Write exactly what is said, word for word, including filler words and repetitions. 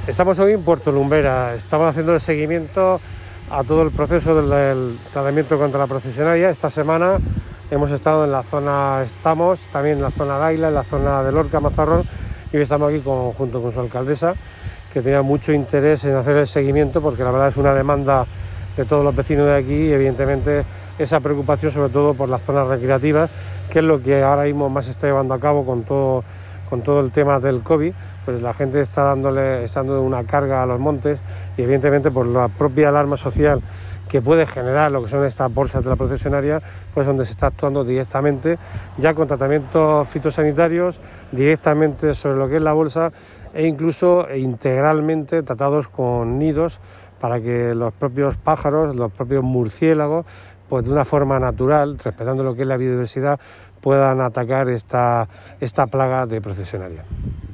Estamos hoy en Puerto Lumbera, estamos haciendo el seguimiento a todo el proceso del, del tratamiento contra la procesionaria. Esta semana hemos estado en la zona, estamos también en la zona de Aila, en la zona de Lorca, Mazarrón, y hoy estamos aquí con, junto con su alcaldesa, que tenía mucho interés en hacer el seguimiento, porque la verdad es una demanda de todos los vecinos de aquí y evidentemente esa preocupación sobre todo por las zonas recreativas, que es lo que ahora mismo más se está llevando a cabo con todo, con todo el tema del COVID. Pues la gente está dándole, está dando una carga a los montes y evidentemente por la propia alarma social que puede generar lo que son estas bolsas de la procesionaria, pues donde se está actuando directamente ya con tratamientos fitosanitarios, directamente sobre lo que es la bolsa e incluso integralmente tratados con nidos para que los propios pájaros, los propios murciélagos, pues de una forma natural, respetando lo que es la biodiversidad, puedan atacar esta, esta plaga de procesionaria.